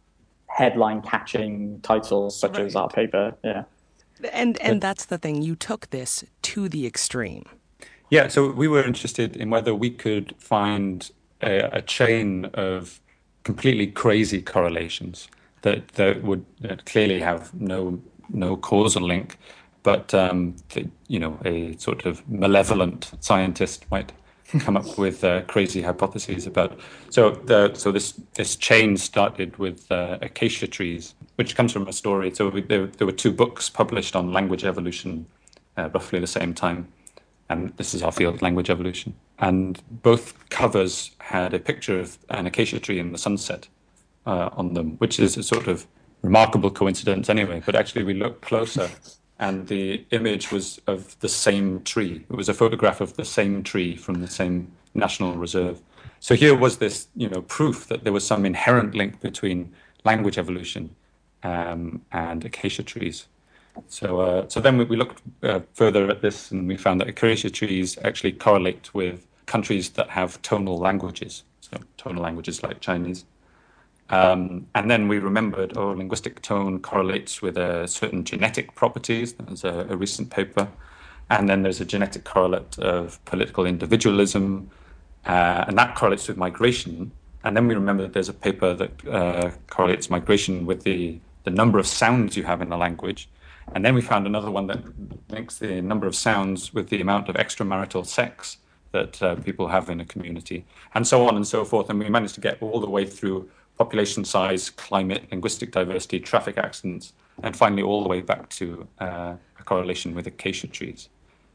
headline-catching titles, such right. as our paper. Yeah, and and that's the thing. You took this to the extreme. Yeah, so we were interested in whether we could find a, a chain of completely crazy correlations that that would that clearly have no no causal link, but um, that, you know, a sort of malevolent scientist might come up with uh, crazy hypotheses about. So the so this this chain started with uh, acacia trees, which comes from a story. So we, there, there were two books published on language evolution, uh, roughly the same time, and this is our field, language evolution. And both covers had a picture of an acacia tree in the sunset uh, on them, which is a sort of remarkable coincidence anyway. But actually, we looked closer, and the image was of the same tree. It was a photograph of the same tree from the same national reserve. So here was this, you know, proof that there was some inherent link between language evolution um, and acacia trees. So, uh, so then we, we looked uh, further at this, and we found that acacia trees actually correlate with countries that have tonal languages. So, tonal languages like Chinese. Um, and then we remembered, oh, linguistic tone correlates with uh, certain genetic properties. That was a, a recent paper. And then there's a genetic correlate of political individualism, uh, and that correlates with migration. And then we remember that there's a paper that uh, correlates migration with the, the number of sounds you have in the language. And then we found another one that links the number of sounds with the amount of extramarital sex that uh, people have in a community, and so on and so forth. And we managed to get all the way through population size, climate, linguistic diversity, traffic accidents, and finally all the way back to uh, a correlation with acacia trees.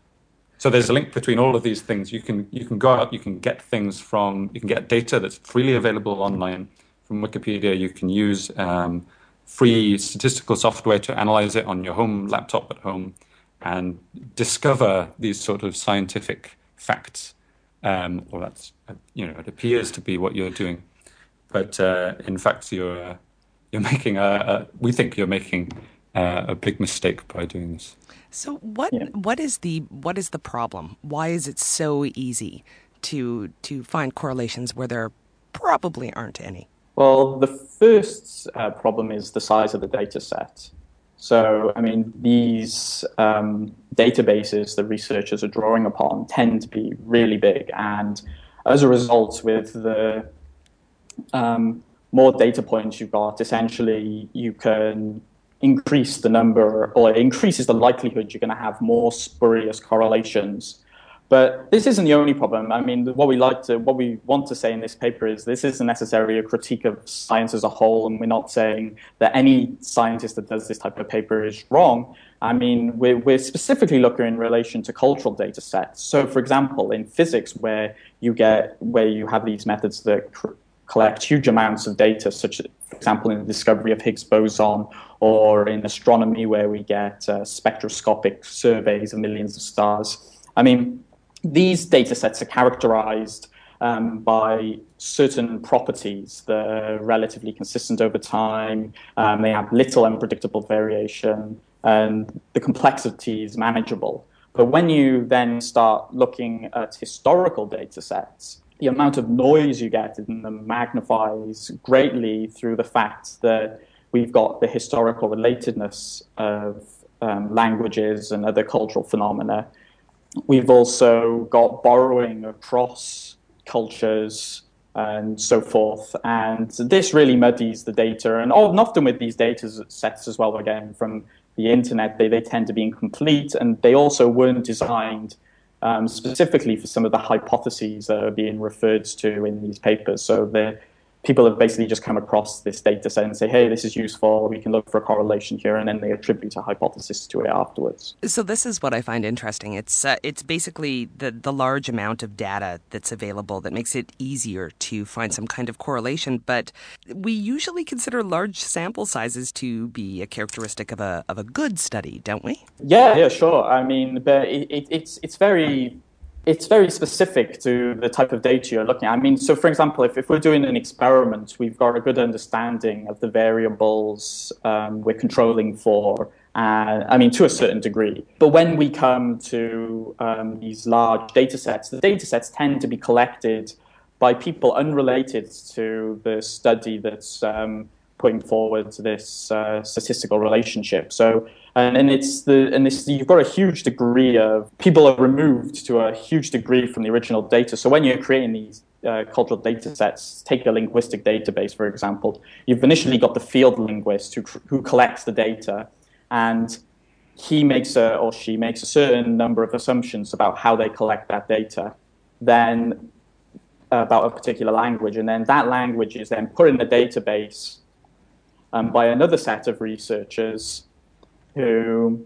So there's a link between all of these things. You can you can go out, you can get things from, you can get data that's freely available online from Wikipedia. You can use um, free statistical software to analyze it on your home laptop at home and discover these sort of scientific facts. Um, or that's, you know, it appears to be what you're doing. But uh, in fact, you're uh, you're making a, a we think you're making uh, a big mistake by doing this. So what yeah. what is the what is the problem? Why is it so easy to to find correlations where there probably aren't any? Well, the first uh, problem is the size of the data set. So, I mean, these um, databases that researchers are drawing upon tend to be really big, and as a result, with the Um, more data points you've got, essentially you can increase the number, or it increases the likelihood you're going to have more spurious correlations But this isn't the only problem. I mean, what we like to, what we want to say in this paper is this isn't necessarily a critique of science as a whole, and we're not saying that any scientist that does this type of paper is wrong. I mean, we're, we're specifically looking in relation to cultural data sets. So, for example, in physics, where you get where you have these methods that cr- collect huge amounts of data, such as, for example, in the discovery of Higgs boson, or in astronomy, where we get uh, spectroscopic surveys of millions of stars. I mean, these data sets are characterized um, by certain properties that are relatively consistent over time. Um, they have little unpredictable variation, and the complexity is manageable. But when you then start looking at historical data sets, the amount of noise you get in them magnifies greatly through the fact that we've got the historical relatedness of um, languages and other cultural phenomena. We've also got borrowing across cultures and so forth. And this really muddies the data. And often with these data sets as well, again, from the internet, they, they tend to be incomplete. And they also weren't designed um, specifically for some of the hypotheses that are being referred to in these papers. So they're people have basically just come across this data set and say, hey, this is useful, we can look for a correlation here, and then they attribute a hypothesis to it afterwards. So this is what I find interesting. It's uh, it's basically the, the large amount of data that's available that makes it easier to find some kind of correlation, but we usually consider large sample sizes to be a characteristic of a of a good study, don't we? Yeah, yeah, sure. I mean, but it, it, it's it's very... It's very specific to the type of data you're looking at. I mean, so for example, if, if we're doing an experiment, we've got a good understanding of the variables um, we're controlling for, uh, I mean, to a certain degree. But when we come to um, these large data sets, the data sets tend to be collected by people unrelated to the study that's um, putting forward this uh, statistical relationship. So, and, and it's the and this you've got a huge degree of people are removed to a huge degree from the original data. So when you're creating these uh, cultural data sets, take a linguistic database, for example, you've initially got the field linguist who who collects the data, and he makes a or she makes a certain number of assumptions about how they collect that data, then uh, about a particular language, and then that language is then put in the database um, by another set of researchers who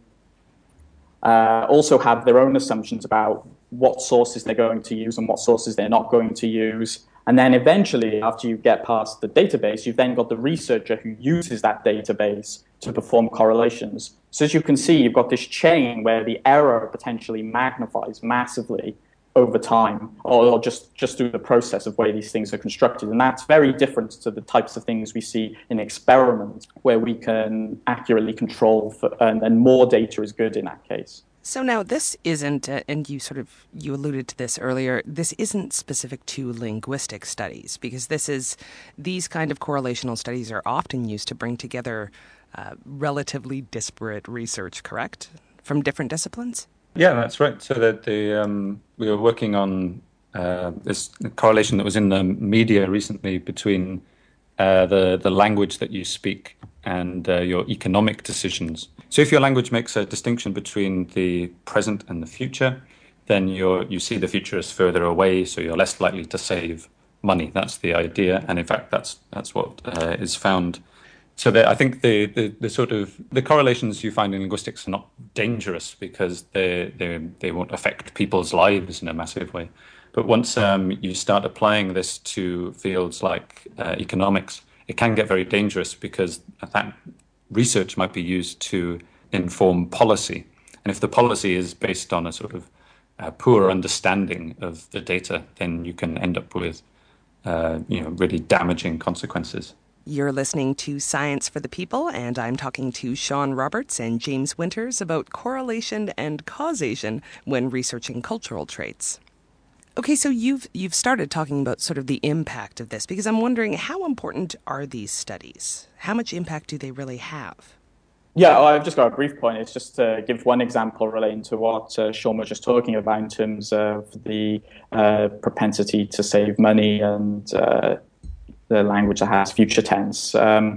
uh, also have their own assumptions about what sources they're going to use and what sources they're not going to use. And then eventually, after you get past the database, you've then got the researcher who uses that database to perform correlations. So as you can see, you've got this chain where the error potentially magnifies massively over time, or just, just through the process of way these things are constructed. And that's very different to the types of things we see in experiments, where we can accurately control, for, and, and more data is good in that case. So now this isn't, uh, and you sort of, you alluded to this earlier, this isn't specific to linguistic studies, because this is, these kind of correlational studies are often used to bring together uh, relatively disparate research, correct? From different disciplines? Yeah, that's right. So that the um, we were working on uh, this correlation that was in the media recently between uh, the the language that you speak and uh, your economic decisions. So if your language makes a distinction between the present and the future, then you're you see the future as further away, so you're less likely to save money. That's the idea, and in fact, that's that's what uh, is found. So the, I think the, the, the sort of the correlations you find in linguistics are not dangerous because they they they won't affect people's lives in a massive way. But once um, you start applying this to fields like uh, economics, it can get very dangerous because that research might be used to inform policy. And if the policy is based on a sort of uh, poor understanding of the data, then you can end up with uh, you know really damaging consequences. You're listening to Science for the People, and I'm talking to Sean Roberts and James Winters about correlation and causation when researching cultural traits. Okay, so you've you've started talking about sort of the impact of this, because I'm wondering, how important are these studies? How much impact do they really have? Yeah, well, I've just got a brief point. It's just to give one example relating to what uh, Sean was just talking about in terms of the uh, propensity to save money and uh, the language that has future tense. Um,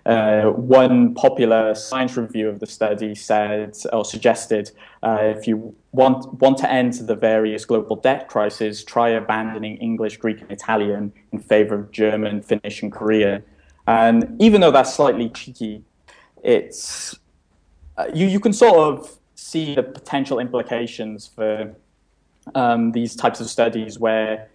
Uh, one popular science review of the study said or suggested uh, if you want want to end the various global debt crises, try abandoning English, Greek, and Italian in favor of German, Finnish, and Korean. And even though that's slightly cheeky, it's uh, you you can sort of see the potential implications for um, these types of studies where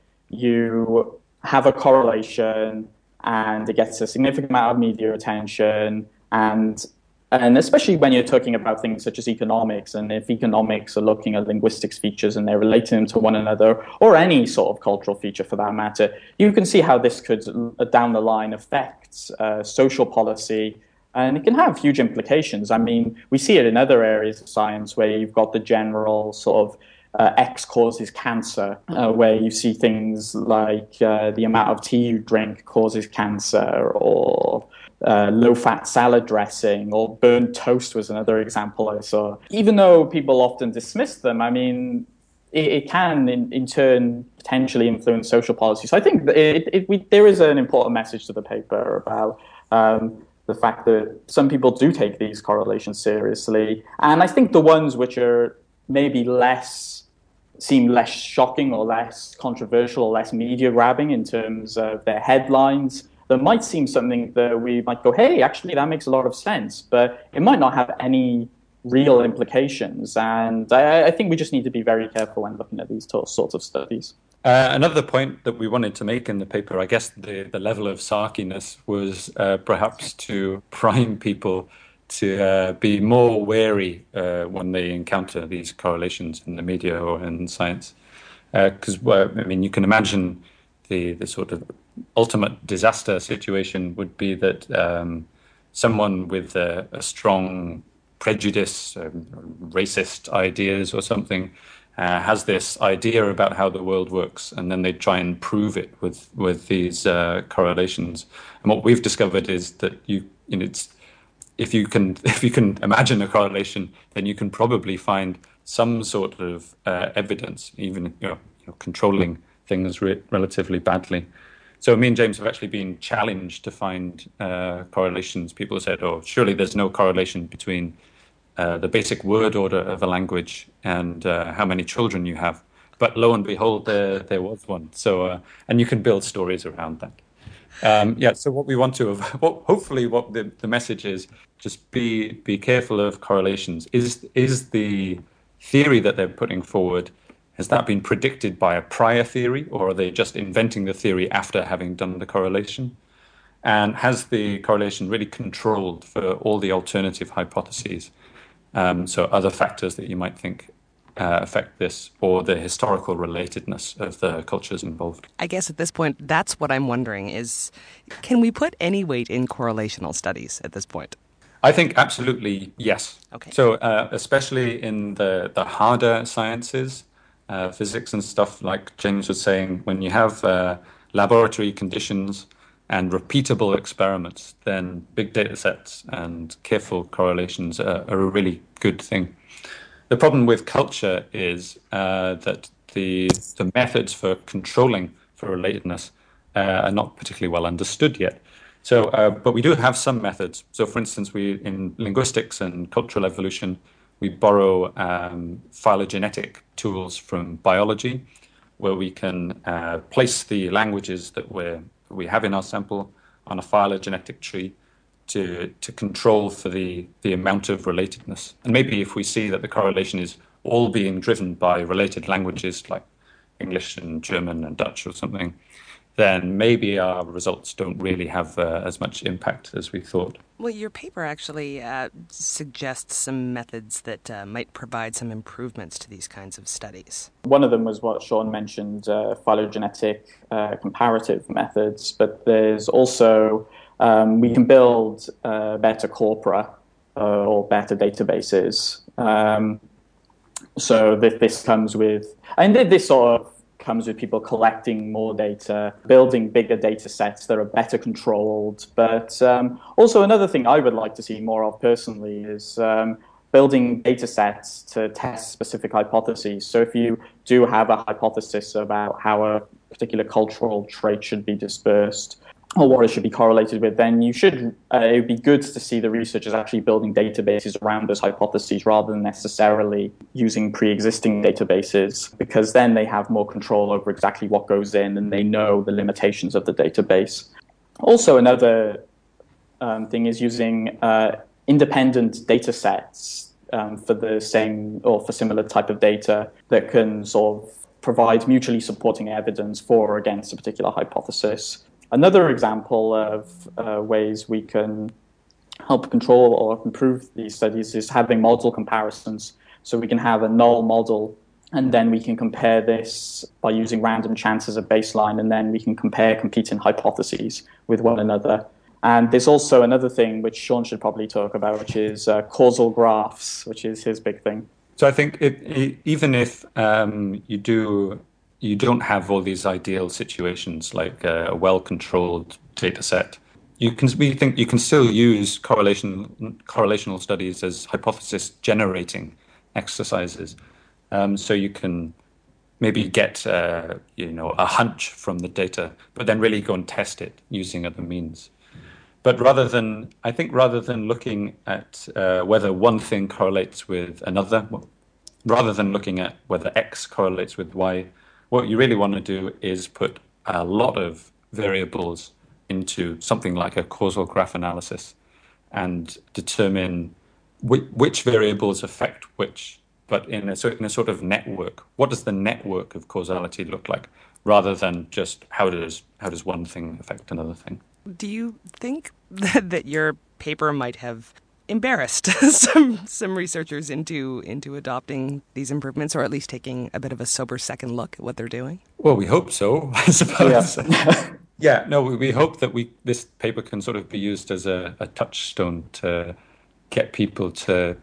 you have a correlation and it gets a significant amount of media attention, and and especially when you're talking about things such as economics, and if economics are looking at linguistics features and they're relating them to one another, or any sort of cultural feature for that matter, you can see how this could, uh, down the line, affect uh, social policy, and it can have huge implications. I mean, we see it in other areas of science where you've got the general sort of Uh, X causes cancer, uh, where you see things like uh, the amount of tea you drink causes cancer, or uh, low-fat salad dressing, or burnt toast was another example I saw. Even though people often dismiss them, I mean, it, it can, in, in turn, potentially influence social policy. So I think it, it, we, there is an important message to the paper about um, the fact that some people do take these correlations seriously. And I think the ones which are maybe less seem less shocking or less controversial or less media grabbing in terms of their headlines, that might seem something that we might go, hey, actually that makes a lot of sense, but it might not have any real implications. And I, I think we just need to be very careful when looking at these sorts of studies. Uh, another point that we wanted to make in the paper, I guess the, the level of sarkiness was uh, perhaps to prime people to uh, be more wary uh, when they encounter these correlations in the media or in science. Because, uh, well, I mean, you can imagine the, the sort of ultimate disaster situation would be that um, someone with a, a strong prejudice, um, racist ideas or something, uh, has this idea about how the world works, and then they try and prove it with, with these uh, correlations. And what we've discovered is that you, you know, it's, If you can, if you can imagine a correlation, then you can probably find some sort of uh, evidence, even you know, you know, controlling things re- relatively badly. So me and James have actually been challenged to find uh, correlations. People have said, "Oh, surely there's no correlation between uh, the basic word order of a language and uh, how many children you have." But lo and behold, there there was one. So, uh, and you can build stories around that. Um, yeah, so what we want to, what, hopefully what the, the message is, just be be careful of correlations. Is is the theory that they're putting forward, has that been predicted by a prior theory, or are they just inventing the theory after having done the correlation? And has the correlation really controlled for all the alternative hypotheses? Um, so other factors that you might think Uh, affect this, or the historical relatedness of the cultures involved. I guess at this point, that's what I'm wondering is, can we put any weight in correlational studies at this point? I think absolutely yes. Okay. So uh, especially in the, the harder sciences, uh, physics and stuff, like James was saying, when you have uh, laboratory conditions and repeatable experiments, then big data sets and careful correlations are, are a really good thing. The problem with culture is uh, that the the methods for controlling for relatedness uh, are not particularly well understood yet. So, uh, but we do have some methods. So, for instance, we in linguistics and cultural evolution, we borrow um, phylogenetic tools from biology, where we can uh, place the languages that we we have in our sample on a phylogenetic tree to to control for the, the amount of relatedness. And maybe if we see that the correlation is all being driven by related languages like English and German and Dutch or something, then maybe our results don't really have uh, as much impact as we thought. Well, your paper actually uh, suggests some methods that uh, might provide some improvements to these kinds of studies. One of them was what Sean mentioned, uh, phylogenetic uh, comparative methods, but there's also Um, we can build uh, better corpora uh, or better databases. Um, so this, this comes with, and this sort of comes with people collecting more data, building bigger data sets that are better controlled. But um, also another thing I would like to see more of personally is um, building data sets to test specific hypotheses. So if you do have a hypothesis about how a particular cultural trait should be dispersed, or what it should be correlated with, then you should, uh, it would be good to see the researchers actually building databases around those hypotheses rather than necessarily using pre-existing databases, because then they have more control over exactly what goes in and they know the limitations of the database. Also, another um, thing is using uh, independent data sets um, for the same or for similar type of data that can sort of provide mutually supporting evidence for or against a particular hypothesis. Another example of uh, ways we can help control or improve these studies is having model comparisons. So we can have a null model, and then we can compare this by using random chance as a baseline, and then we can compare competing hypotheses with one another. And there's also another thing which Sean should probably talk about, which is uh, causal graphs, which is his big thing. So I think it, it, even if um, you do... you don't have all these ideal situations like a, a well-controlled data set. You can, we think you can still use correlation, correlational studies as hypothesis-generating exercises. Um, so you can maybe get uh, you know, a hunch from the data, but then really go and test it using other means. But rather than, I think rather than looking at uh, whether one thing correlates with another, rather than looking at whether X correlates with Y, what you really want to do is put a lot of variables into something like a causal graph analysis and determine which, which variables affect which, but in a, in a sort of network. What does the network of causality look like, rather than just how does how does one thing affect another thing? Do you think that, that your paper might have embarrassed some some researchers into into adopting these improvements, or at least taking a bit of a sober second look at what they're doing? Well, we hope so, I suppose. Yeah, yeah no, we, we hope that we this paper can sort of be used as a, a touchstone to get people to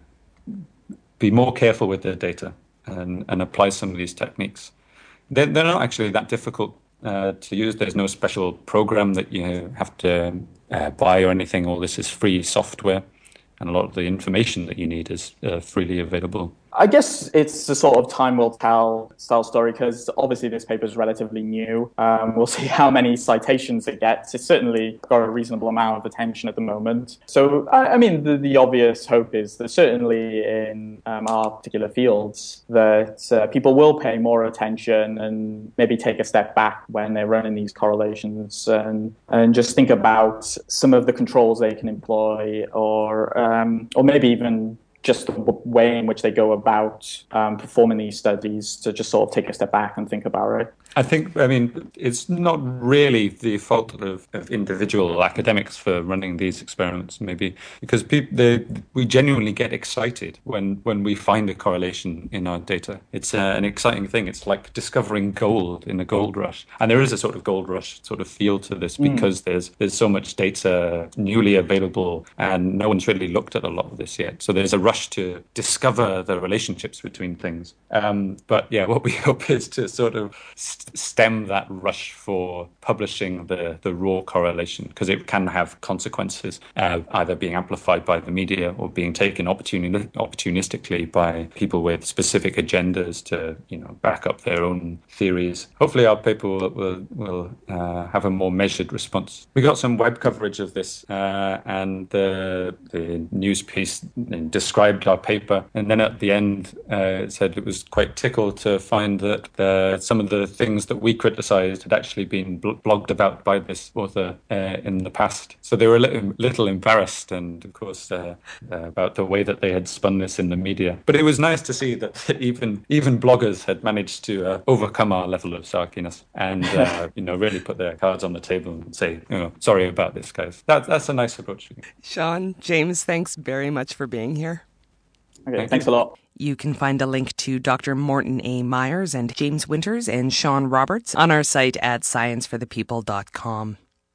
be more careful with their data and, and apply some of these techniques. They're, they're not actually that difficult uh, to use. There's no special program that you have to uh, buy or anything. All this is free software. And a lot of the information that you need is uh, freely available. I guess it's a sort of time will tell style story, because obviously this paper is relatively new. Um, we'll see how many citations it gets. It's certainly got a reasonable amount of attention at the moment. So, I, I mean, the, the obvious hope is that certainly in um, our particular fields, that uh, people will pay more attention and maybe take a step back when they're running these correlations and, and just think about some of the controls they can employ, or um, or maybe even just the way in which they go about um, performing these studies, to just sort of take a step back and think about it. I think, I mean, it's not really the fault of, of individual academics for running these experiments, maybe, because people, they, we genuinely get excited when, when we find a correlation in our data. It's uh, an exciting thing. It's like discovering gold in a gold rush. And there is a sort of gold rush sort of feel to this, because mm. there's there's so much data newly available and no one's really looked at a lot of this yet. So there's a rush to discover the relationships between things. Um, but yeah, what we hope is to sort of stem that rush for publishing the, the raw correlation, because it can have consequences, uh, either being amplified by the media or being taken opportuni- opportunistically by people with specific agendas to, you know, back up their own theories. Hopefully our paper will, will, will uh, have a more measured response. We got some web coverage of this, uh, and the, the news piece described our paper, and then at the end uh, it said it was quite tickled to find that uh, some of the things that we criticised had actually been bl- blogged about by this author uh, in the past. So they were a little, little embarrassed, and of course uh, uh, about the way that they had spun this in the media. But it was nice to see that even even bloggers had managed to uh, overcome our level of sarkiness and uh, you know, really put their cards on the table and say, you know, sorry about this, guys. That, that's a nice approach. Sean, James, thanks very much for being here. Okay, Thank thanks you. a lot. You can find a link to Doctor Morton A. Myers and James Winters and Sean Roberts on our site at science for the people dot com.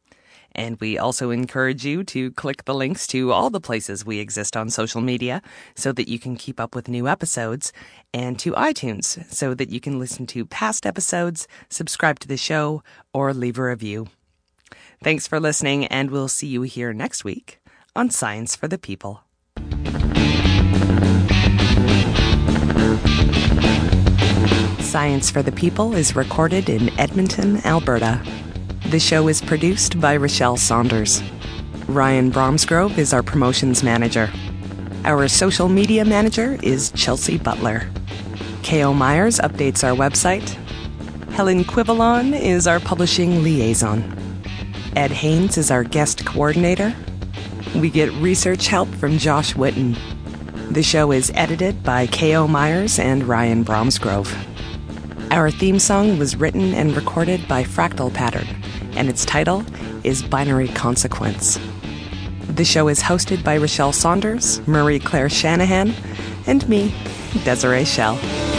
And we also encourage you to click the links to all the places we exist on social media so that you can keep up with new episodes, and to iTunes so that you can listen to past episodes, subscribe to the show, or leave a review. Thanks for listening, and we'll see you here next week on Science for the People. Science for the People is recorded in Edmonton, Alberta. The show is produced by Rochelle Saunders. Ryan Bromsgrove is our promotions manager. Our social media manager is Chelsea Butler. K O Myers updates our website. Helen Quivalon is our publishing liaison. Ed Haynes is our guest coordinator. We get research help from Josh Witten. The show is edited by K O Myers and Ryan Bromsgrove. Our theme song was written and recorded by Fractal Pattern, and its title is Binary Consequence. The show is hosted by Rochelle Saunders, Marie Claire Shanahan, and me, Desiree Schell.